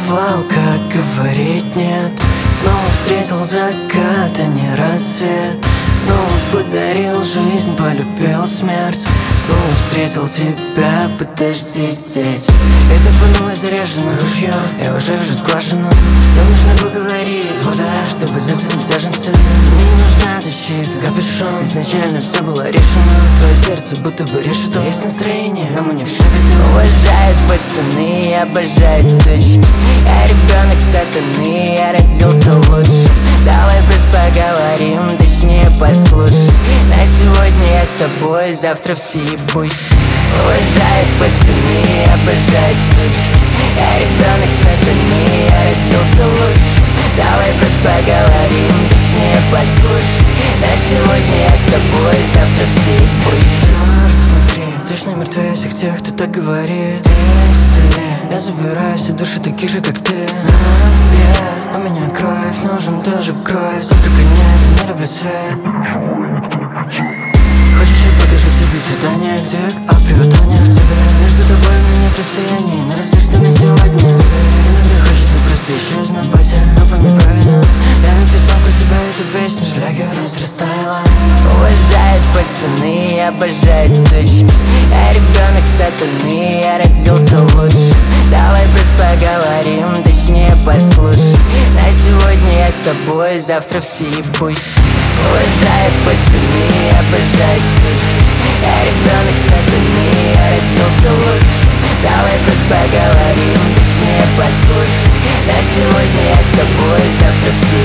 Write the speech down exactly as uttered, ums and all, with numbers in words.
забывал, как говорить нет. Снова встретил закат, а не рассвет. Снова подарил жизнь, полюбил смерть. Снова встретил тебя, подожди здесь. Это по новой заряжено ружье, я уже вижу скважину. Нам нужно поговорить, вода, чтобы засаженцы. Мне не нужна защита, капюшон. Изначально все было решено. Твое сердце будто бы решето. Есть настроение, но мы не в шаготу. Уважают пацаны, обожают сучки. Я ребенок сатаны, я родился лучше. Давай просто поговорим, точнее послушай. На сегодня я с тобой, завтра все ебущие. Уважают пацаны, обожают сучки. Я ребенок сатаны, я родился лучше. Давай просто поговорим, точнее послушай. На сегодня я с тобой, завтра все ебущие. Черт внутри, точно мертвее всех тех, кто так говорит. Ты исцели, я забираю все души таких же, как ты. У меня кровь, нужен тоже кровь. Завтрака нет, не люблю свет. Хочешь, я покажу тебе свидание, где а привидание в тебе. Между тобой и мной нет расстояний, на разве на сегодня. Иногда хочется просто исчезнуть, батя, но пойми правильно. Я написал про себя эту песню, шлягер здесь растаяла. Уважают пацаны, обожают сучки. Я ребенок сатаны, я родился лучше. Давай просто поговорим, точнее послушай. На сегодня я с тобой, завтра все ебущие. Уважают пацаны, обожают сучки. Я ребенок сатаны, я родился лучше. Давай просто поговорим, точнее послушай. На сегодня я с тобой, завтра все